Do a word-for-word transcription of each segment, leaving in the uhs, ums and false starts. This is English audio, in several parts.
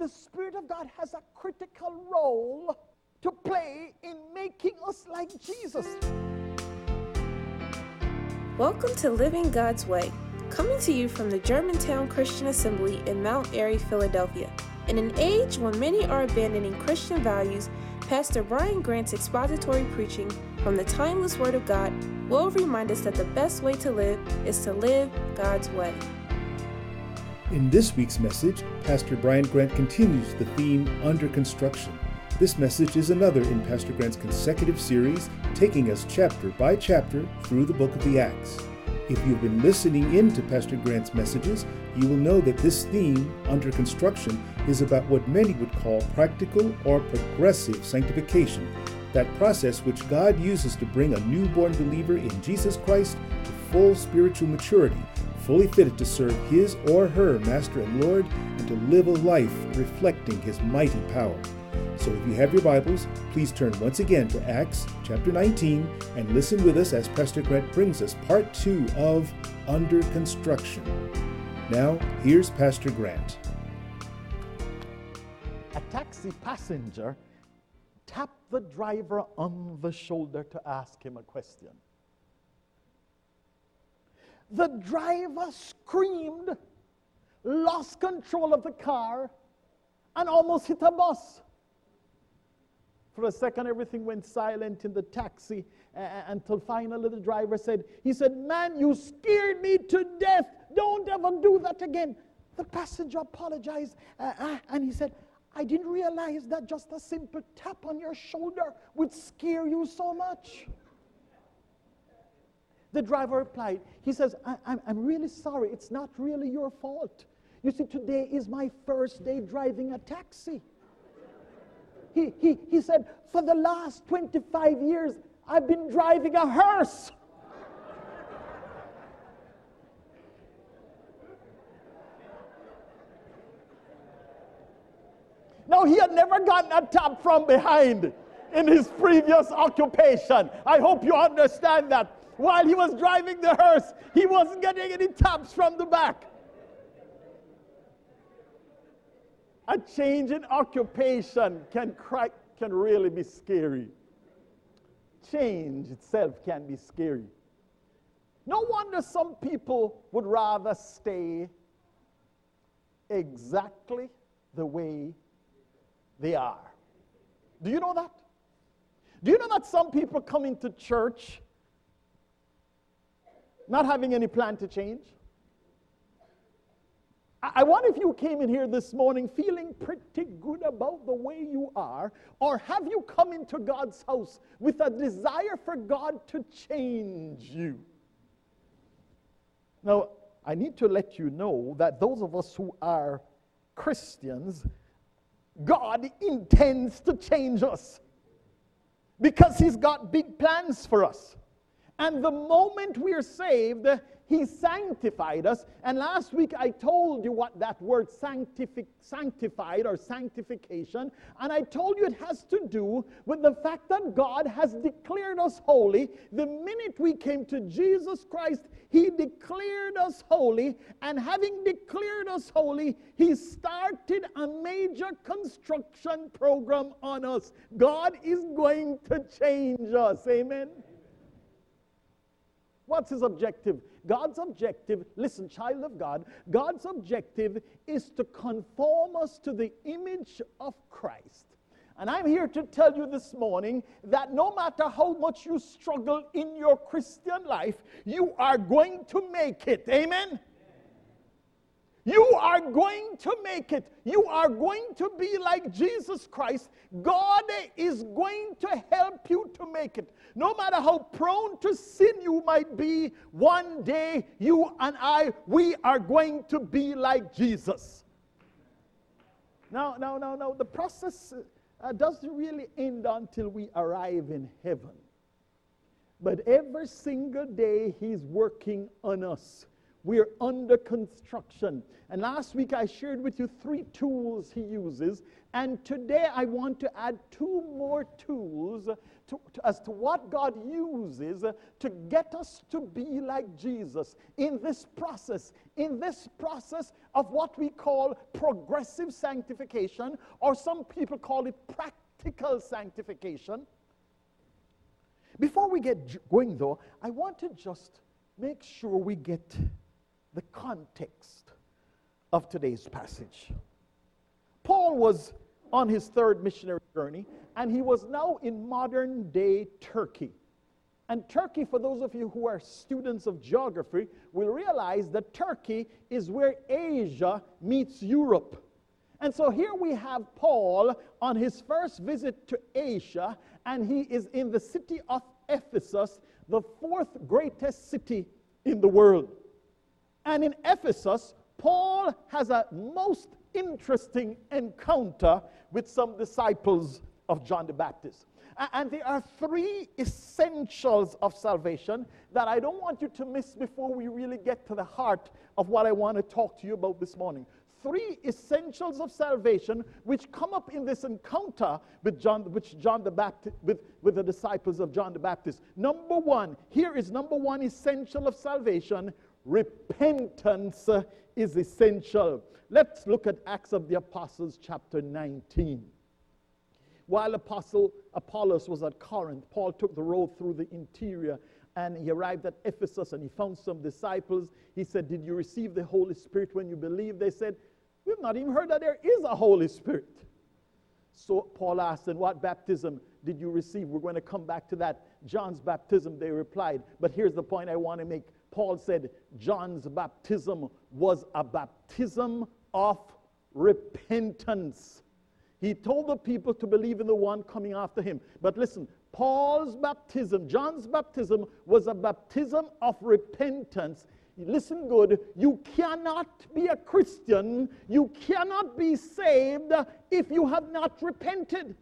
the Spirit of God has a critical role to play in making us like Jesus. Welcome to Living God's Way, coming to you from the Germantown Christian Assembly in Mount Airy, Philadelphia. In an age when many are abandoning Christian values, Pastor Brian Grant's expository preaching from the timeless Word of God will remind us that the best way to live is to live God's way. In this week's message, Pastor Brian Grant continues the theme Under Construction. This message is another in Pastor Grant's consecutive series, taking us chapter by chapter through the book of the Acts. If you've been listening in to Pastor Grant's messages, you will know that this theme, Under Construction, is about what many would call practical or progressive sanctification, that process which God uses to bring a newborn believer in Jesus Christ to full spiritual maturity, fully fitted to serve his or her Master and Lord, and to live a life reflecting his mighty power. So if you have your Bibles, please turn once again to Acts chapter nineteen and listen with us as Pastor Grant brings us part two of Under Construction. Now, here's Pastor Grant. A taxi passenger tapped the driver on the shoulder to ask him a question. The driver screamed, lost control of the car, and almost hit a bus. For a second, everything went silent in the taxi uh, until finally the driver said, he said, "Man, you scared me to death. Don't ever do that again." The passenger apologized uh, uh, and he said, "I didn't realize that just a simple tap on your shoulder would scare you so much." The driver replied, he says, I, I'm, I'm really sorry. It's not really your fault. You see, today is my first day driving a taxi. He, he, he said, for the last twenty-five years, I've been driving a hearse. Now, he had never gotten a tap from behind in his previous occupation. I hope you understand that. While he was driving the hearse, he wasn't getting any taps from the back. A change in occupation can, cry, can really be scary. Change itself can be scary. No wonder some people would rather stay exactly the way they are. Do you know that? Do you know that some people come into church not having any plan to change? I wonder if you came in here this morning feeling pretty good about the way you are, or have you come into God's house with a desire for God to change you? Now, I need to let you know that those of us who are Christians, God intends to change us because he's got big plans for us. And the moment we're saved, he sanctified us. And last week I told you what that word sanctific, sanctified or sanctification, and I told you it has to do with the fact that God has declared us holy. The minute we came to Jesus Christ, he declared us holy, and having declared us holy, he started a major construction program on us. God is going to change us. Amen? What's his objective? God's objective, listen, child of God, God's objective is to conform us to the image of Christ. And I'm here to tell you this morning that no matter how much you struggle in your Christian life, you are going to make it. Amen? You are going to make it. You are going to be like Jesus Christ. God is going to help you to make it. No matter how prone to sin you might be, one day you and I, we are going to be like Jesus. Now, now, now, now, the process uh, doesn't really end until we arrive in heaven. But every single day he's working on us. We are under construction. And last week I shared with you three tools he uses. And today I want to add two more tools to, to, as to what God uses to get us to be like Jesus in this process, in this process of what we call progressive sanctification, or some people call it practical sanctification. Before we get going, though, I want to just make sure we get the context of today's passage. Paul was on his third missionary journey, and he was now in modern-day Turkey. And Turkey, for those of you who are students of geography, will realize that Turkey is where Asia meets Europe. And so here we have Paul on his first visit to Asia, and he is in the city of Ephesus, the fourth greatest city in the world. And in Ephesus, Paul has a most interesting encounter with some disciples of John the Baptist. And there are three essentials of salvation that I don't want you to miss before we really get to the heart of what I want to talk to you about this morning. Three essentials of salvation which come up in this encounter with John, which John the Baptist, with, with the disciples of John the Baptist. Number one, here is number one essential of salvation: repentance is essential. Let's look at Acts of the Apostles chapter nineteen. While Apostle Apollos was at Corinth, Paul took the road through the interior, and he arrived at Ephesus, and he found some disciples. He said, "Did you receive the Holy Spirit when you believed?" They said, "We've not even heard that there is a Holy Spirit." So Paul asked, "And what baptism did you receive?" We're going to come back to that. John's baptism, they replied. But here's the point I want to make. Paul said John's baptism was a baptism of repentance. He told the people to believe in the one coming after him. But listen, Paul's baptism, John's baptism, was a baptism of repentance. Listen good, you cannot be a Christian, you cannot be saved if you have not repented.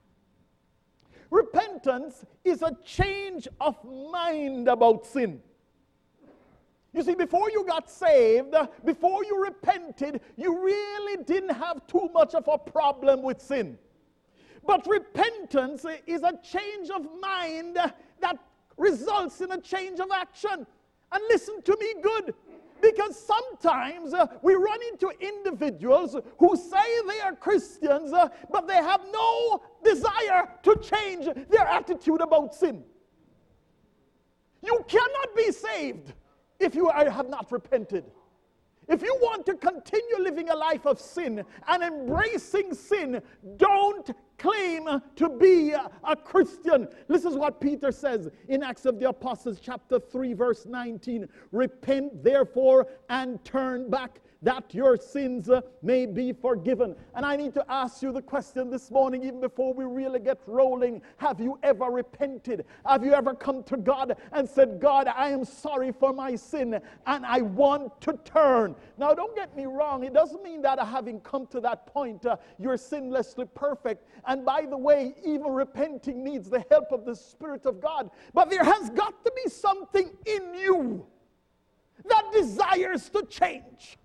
Repentance is a change of mind about sin. You see, before you got saved, before you repented, you really didn't have too much of a problem with sin. But repentance is a change of mind that results in a change of action. And listen to me good, because sometimes uh, we run into individuals who say they are Christians, uh, but they have no desire to change their attitude about sin. You cannot be saved if you are, have not repented. If you want to continue living a life of sin and embracing sin, don't claim to be a, a Christian. This is what Peter says in Acts of the Apostles chapter three verse nineteen. "Repent therefore and turn back, that your sins uh, may be forgiven." And I need to ask you the question this morning, even before we really get rolling. Have you ever repented? Have you ever come to God and said, "God, I am sorry for my sin and I want to turn"? Now, don't get me wrong. It doesn't mean that having come to that point, uh, you're sinlessly perfect. And by the way, even repenting needs the help of the Spirit of God. But there has got to be something in you that desires to change.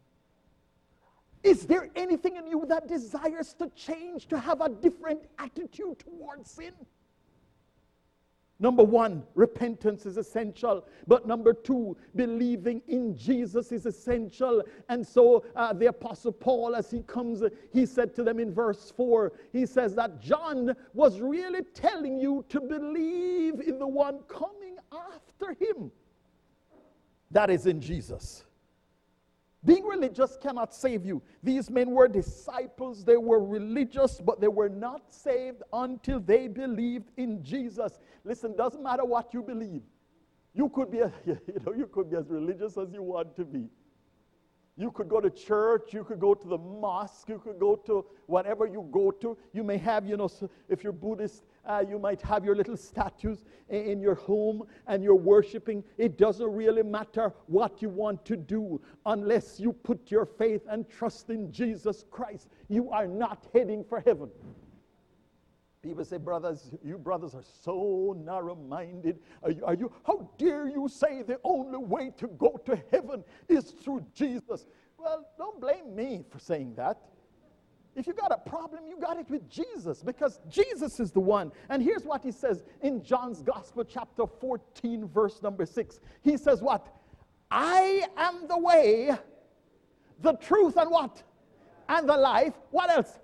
Is there anything in you that desires to change, to have a different attitude towards sin? Number one, repentance is essential. But number two, believing in Jesus is essential. And so uh, the Apostle Paul, as he comes, uh, he said to them in verse four, he says that John was really telling you to believe in the one coming after him. That is in Jesus. Being religious cannot save you. These men were disciples. They were religious, but they were not saved until they believed in Jesus. Listen, doesn't matter what you believe. You could be, a, you know, you could be as religious as you want to be. You could go to church, you could go to the mosque, you could go to whatever you go to. You may have, you know, if you're Buddhist, uh, you might have your little statues in your home and you're worshiping. It doesn't really matter what you want to do unless you put your faith and trust in Jesus Christ. You are not heading for heaven. People say, brothers, you brothers are so narrow-minded. Are you, are you, how dare you say the only way to go to heaven is through Jesus? Well, don't blame me for saying that. If you got a problem, you got it with Jesus, because Jesus is the one. And here's what he says in John's Gospel, chapter fourteen, verse number six. He says what? I am the way, the truth, and what? And the life. What else?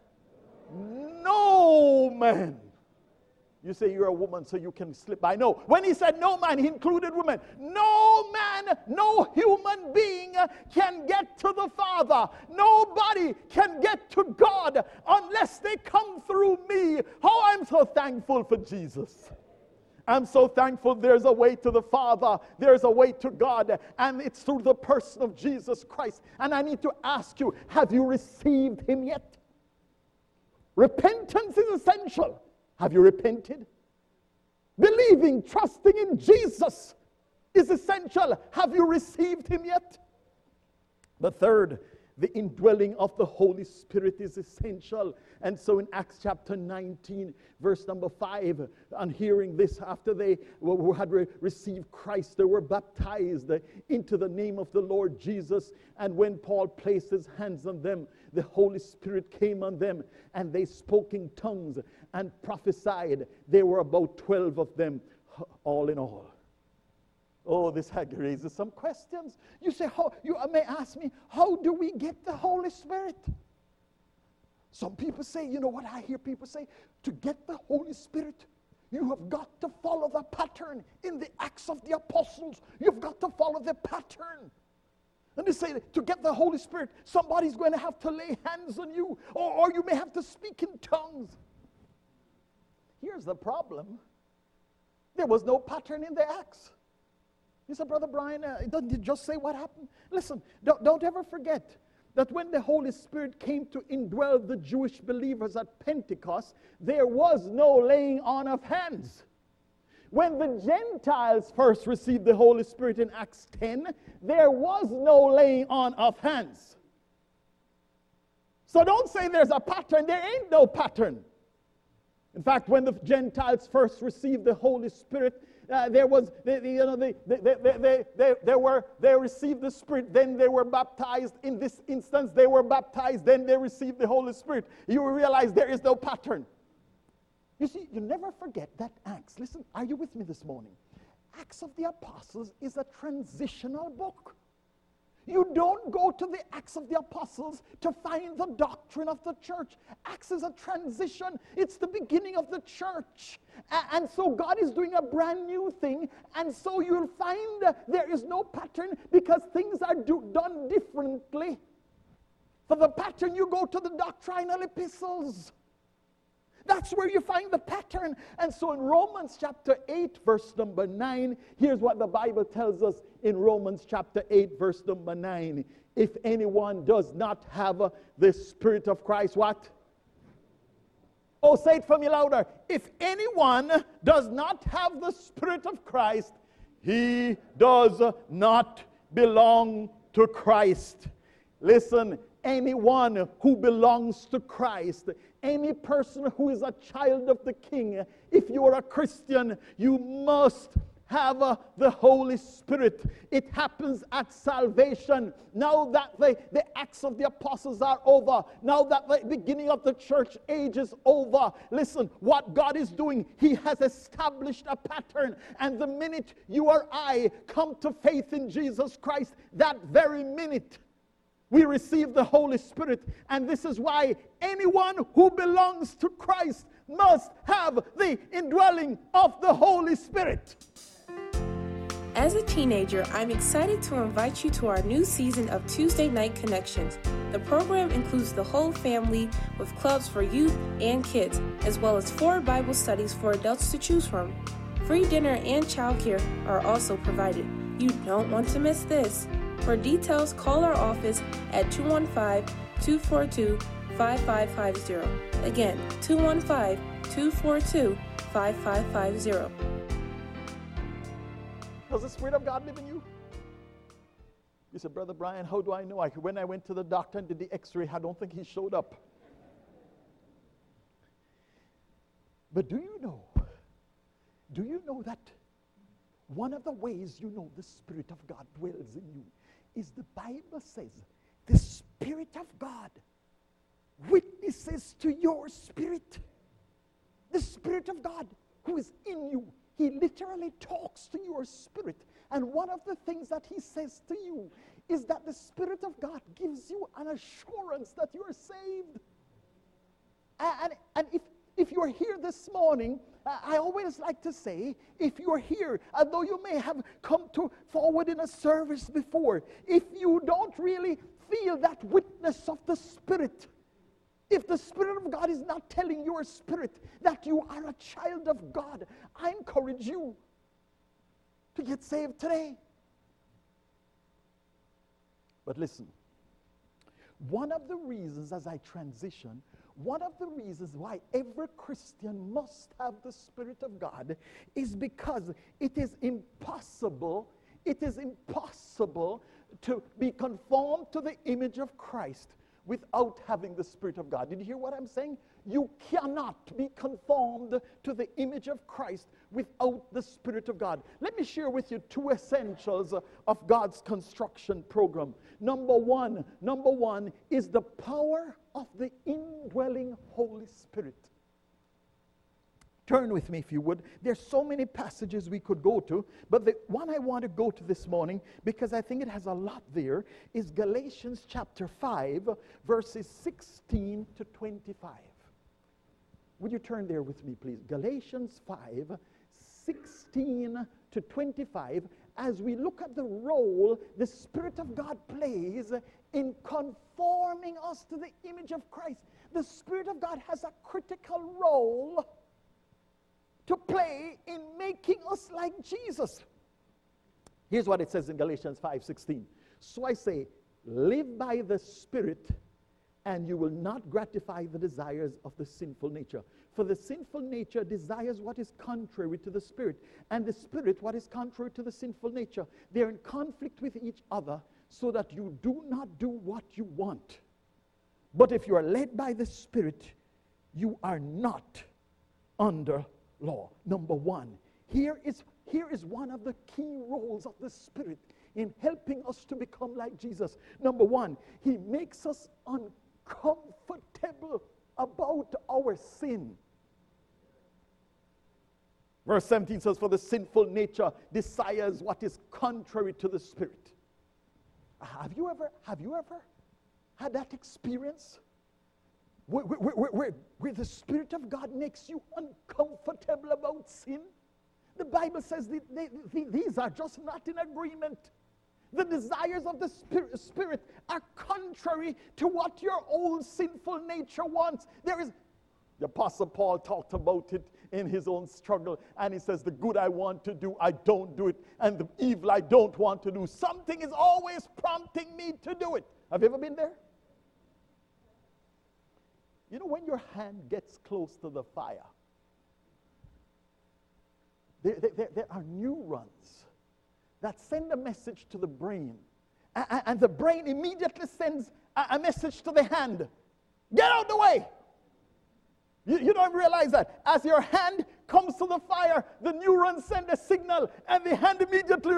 No man. You say you're a woman so you can slip by. No. When he said no man, he included women. No man, no human being can get to the Father. Nobody can get to God unless they come through me. Oh, I'm so thankful for Jesus. I'm so thankful there's a way to the Father. There's a way to God. And it's through the person of Jesus Christ. And I need to ask you, have you received him yet? Repentance is essential. Have you repented? Believing, trusting in Jesus is essential. Have you received him yet? The third, the indwelling of the Holy Spirit is essential. And so in Acts chapter nineteen, verse number five, on hearing this, after they who had re- received Christ, they were baptized into the name of the Lord Jesus. And when Paul placed his hands on them, the Holy Spirit came on them, and they spoke in tongues and prophesied. There were about twelve of them, all in all. Oh, this raises some questions. You say, how, you may ask me, how do we get the Holy Spirit? Some people say, you know what I hear people say? To get the Holy Spirit, you have got to follow the pattern in the Acts of the Apostles. You've got to follow the pattern. And they say, to get the Holy Spirit, somebody's going to have to lay hands on you, or, or you may have to speak in tongues. Here's the problem. There was no pattern in the Acts. You said, Brother Brian, uh, doesn't it just say what happened? Listen, don't, don't ever forget that when the Holy Spirit came to indwell the Jewish believers at Pentecost, there was no laying on of hands. When the Gentiles first received the Holy Spirit in Acts ten, there was no laying on of hands. So don't say there's a pattern. There ain't no pattern. In fact, when the Gentiles first received the Holy Spirit, uh, there was, they, they, you know, they, they, they, they, they, they were, they received the Spirit, then they were baptized. In this instance, they were baptized, then they received the Holy Spirit. You realize there is no pattern. You see, you never forget that Acts, listen, are you with me this morning? Acts of the Apostles is a transitional book. You don't go to the Acts of the Apostles to find the doctrine of the church. Acts is a transition. It's the beginning of the church. A- and so God is doing a brand new thing. And so you'll find uh, there is no pattern because things are do- done differently. For the pattern, you go to the doctrinal epistles. That's where you find the pattern. And so in Romans chapter eight, verse number nine, here's what the Bible tells us in Romans chapter eight, verse number nine. If anyone does not have uh, the Spirit of Christ, what? Oh, say it for me louder. If anyone does not have the Spirit of Christ, he does not belong to Christ. Listen, anyone who belongs to Christ, any person who is a child of the King, if you are a Christian, you must have uh, the Holy Spirit. It happens at salvation. Now that the, the Acts of the Apostles are over, now that the beginning of the church age is over, listen, what God is doing, He has established a pattern. And the minute you or I come to faith in Jesus Christ, that very minute, we receive the Holy Spirit. And this is why anyone who belongs to Christ must have the indwelling of the Holy Spirit. As a teenager, I'm excited to invite you to our new season of Tuesday Night Connections. The program includes the whole family with clubs for youth and kids, as well as four Bible studies for adults to choose from. Free dinner and childcare are also provided. You don't want to miss this. For details, call our office at two one five, two four two, five five five zero. Again, two one five, two four two, five five five zero. Does the Spirit of God live in you? You said, Brother Brian, how do I know? I, when I went to the doctor and did the x-ray, I don't think he showed up. But do you know, do you know that one of the ways you know the Spirit of God dwells in you is the Bible says the Spirit of God witnesses to your spirit. The Spirit of God who is in you, he literally talks to your spirit. And one of the things that he says to you is that the Spirit of God gives you an assurance that you are saved. And, and if, if you're here this morning, I always like to say, if you're here, although you may have come to forward in a service before, if you don't really feel that witness of the Spirit, if the Spirit of God is not telling your spirit that you are a child of God, I encourage you to get saved today. But listen, one of the reasons as I transition, one of the reasons why every Christian must have the Spirit of God is because it is impossible, it is impossible to be conformed to the image of Christ without having the Spirit of God. Did you hear what I'm saying? You cannot be conformed to the image of Christ without the Spirit of God. Let me share with you two essentials of God's construction program. Number one, number one is the power of the indwelling Holy Spirit. Turn with me if you would. There's so many passages we could go to, but the one I want to go to this morning, because I think it has a lot there, is Galatians chapter five, verses sixteen to twenty-five. Would you turn there with me, please? Galatians five, sixteen to twenty-five, as we look at the role the Spirit of God plays in conforming us to the image of Christ. The Spirit of God has a critical role to play in making us like Jesus. Here's what it says in Galatians five sixteen. So I say, live by the Spirit, and you will not gratify the desires of the sinful nature. For the sinful nature desires what is contrary to the Spirit, and the Spirit what is contrary to the sinful nature. They are in conflict with each other, so that you do not do what you want. But if you are led by the Spirit, you are not under law. Number one, here is, here is one of the key roles of the Spirit in helping us to become like Jesus. Number one, he makes us uncomfortable about our sin. Verse seventeen says, for the sinful nature desires what is contrary to the Spirit. Have you ever, have you ever had that experience? Where, where, where, where, where the Spirit of God makes you uncomfortable about sin? The Bible says that they, they, these are just not in agreement. The desires of the spirit, spirit are contrary to what your own sinful nature wants. There is, the Apostle Paul talked about it in his own struggle, and he says, the good I want to do, I don't do it, and the evil I don't want to do, something is always prompting me to do it. Have you ever been there? You know, when your hand gets close to the fire, there, there, there are neurons that send a message to the brain. And, and the brain immediately sends a, a message to the hand. Get out the way! You, you don't realize that. As your hand comes to the fire, the neurons send a signal, and the hand immediately...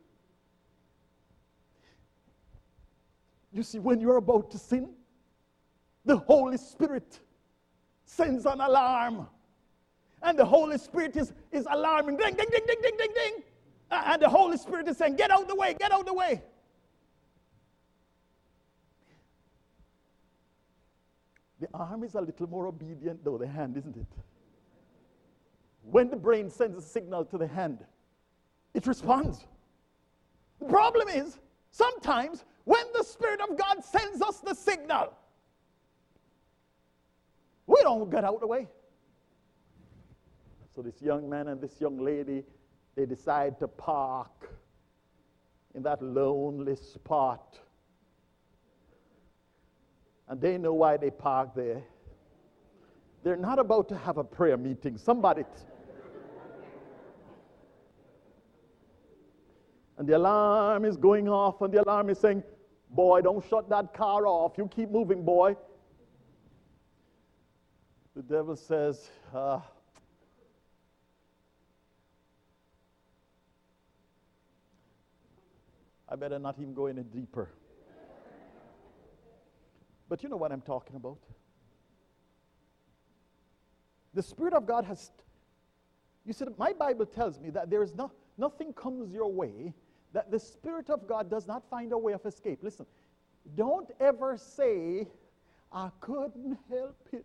You see, when you're about to sin, the Holy Spirit sends an alarm. And the Holy Spirit is, is alarming. Ding, ding, ding, ding, ding, ding, ding. And the Holy Spirit is saying, get out the way, get out the way. The arm is a little more obedient, though, the hand, isn't it? When the brain sends a signal to the hand, it responds. The problem is, sometimes, when the Spirit of God sends us the signal, we don't get out of the way. So this young man and this young lady, they decide to park in that lonely spot. And they know why they park there. They're not about to have a prayer meeting. Somebody... T- and the alarm is going off, and the alarm is saying, boy, don't shut that car off. You keep moving, boy. The devil says, uh, better not even go any deeper. But you know what I'm talking about. The Spirit of God has, you see, my Bible tells me that there is no, nothing comes your way that the Spirit of God does not find a way of escape. Listen, don't ever say, I couldn't help it.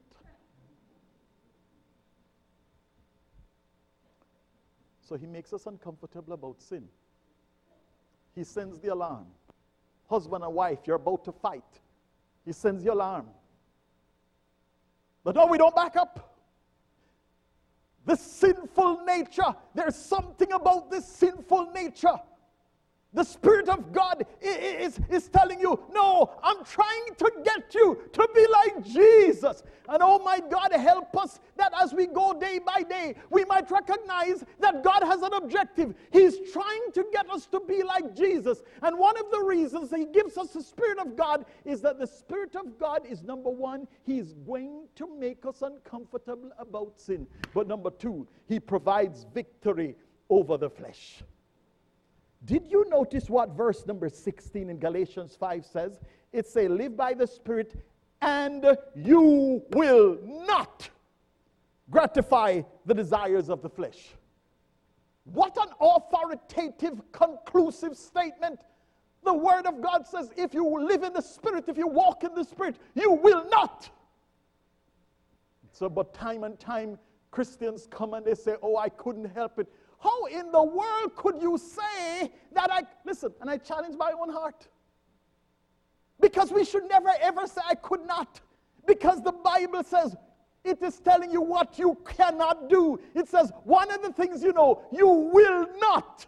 So he makes us uncomfortable about sin. He sends the alarm. Husband and wife, you're about to fight. He sends the alarm. But no, we don't back up. The sinful nature, there's something about this sinful nature. The Spirit of God is, is telling you, no, I'm trying to get you to be like Jesus. And oh my God, help us that as we go day by day, we might recognize that God has an objective. He's trying to get us to be like Jesus. And one of the reasons He gives us the Spirit of God is that the Spirit of God is, number one, He's going to make us uncomfortable about sin. But number two, He provides victory over the flesh. Did you notice what verse number sixteen in Galatians five says? It says, live by the Spirit and you will not gratify the desires of the flesh. What an authoritative, conclusive statement. The Word of God says, if you live in the Spirit, if you walk in the Spirit, you will not. So, but time and time, Christians come and they say, oh, I couldn't help it. How in the world could you say that I, listen, and I challenge my own heart. Because we should never ever say I could not. Because the Bible says, it is telling you what you cannot do. It says, one of the things you know, you will not.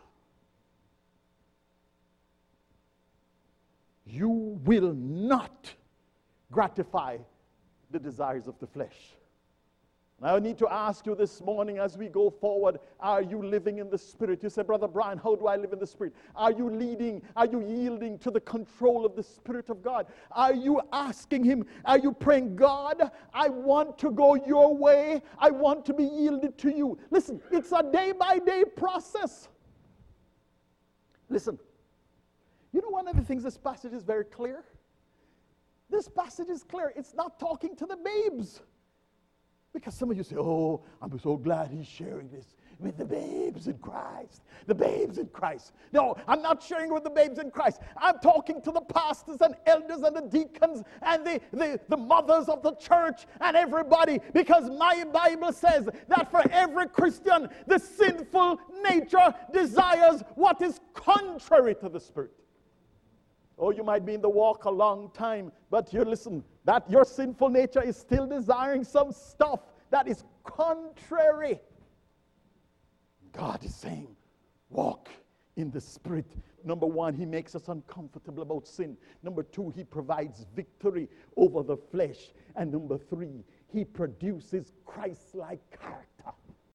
You will not gratify the desires of the flesh. Now I need to ask you this morning as we go forward, are you living in the Spirit? You say, Brother Brian, how do I live in the Spirit? Are you leading? Are you yielding to the control of the Spirit of God? Are you asking Him? Are you praying, God, I want to go your way. I want to be yielded to you. Listen, it's a day-by-day process. Listen, you know one of the things this passage is very clear? This passage is clear. It's not talking to the babes. Because some of you say, oh, I'm so glad he's sharing this with the babes in Christ. The babes in Christ. No, I'm not sharing with the babes in Christ. I'm talking to the pastors and elders and the deacons and the, the, the mothers of the church and everybody. Because my Bible says that for every Christian, the sinful nature desires what is contrary to the Spirit. Oh, you might be in the walk a long time, but you listen, that your sinful nature is still desiring some stuff that is contrary. God is saying, walk in the Spirit. Number one, He makes us uncomfortable about sin. Number two, He provides victory over the flesh. And number three, He produces Christ-like character.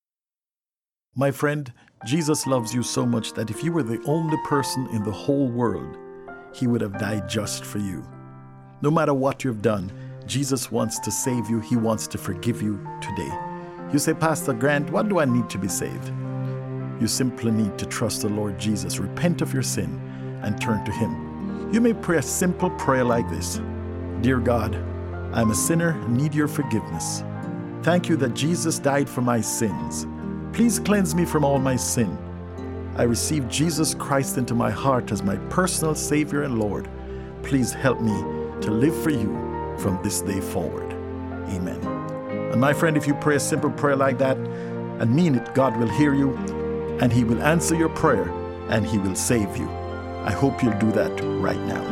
My friend, Jesus loves you so much that if you were the only person in the whole world, He would have died just for you. No matter what you've done, Jesus wants to save you. He wants to forgive you today. You say, Pastor Grant, what do I need to be saved? You simply need to trust the Lord Jesus, repent of your sin, and turn to Him. You may pray a simple prayer like this. Dear God, I'm a sinner and need your forgiveness. Thank you that Jesus died for my sins. Please cleanse me from all my sin. I receive Jesus Christ into my heart as my personal Savior and Lord. Please help me to live for you from this day forward. Amen. And my friend, if you pray a simple prayer like that and mean it, God will hear you and He will answer your prayer and He will save you. I hope you'll do that right now.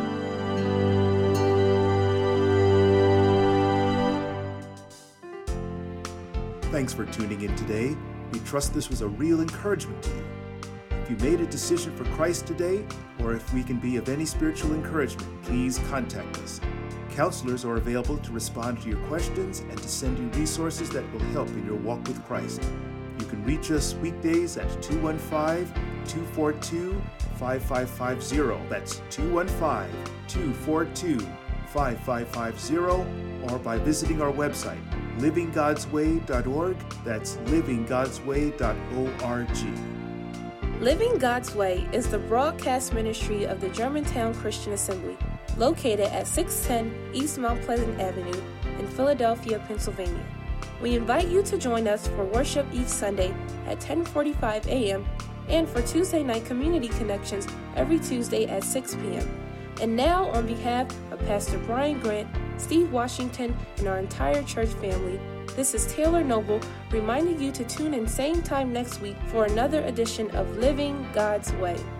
Thanks for tuning in today. We trust this was a real encouragement to you. If you made a decision for Christ today, or if we can be of any spiritual encouragement, please contact us. Counselors are available to respond to your questions and to send you resources that will help in your walk with Christ. You can reach us weekdays at two one five, two four two, five five five zero. That's two one five, two four two, five five five zero, or by visiting our website, living gods way dot org. That's living gods way dot org. Living God's Way is the broadcast ministry of the Germantown Christian Assembly, located at six ten East Mount Pleasant Avenue in Philadelphia, Pennsylvania. We invite you to join us for worship each Sunday at ten forty-five a.m. and for Tuesday night community connections every Tuesday at six p.m. And now, on behalf of Pastor Brian Grant, Steve Washington, and our entire church family, this is Taylor Noble reminding you to tune in same time next week for another edition of Living God's Way.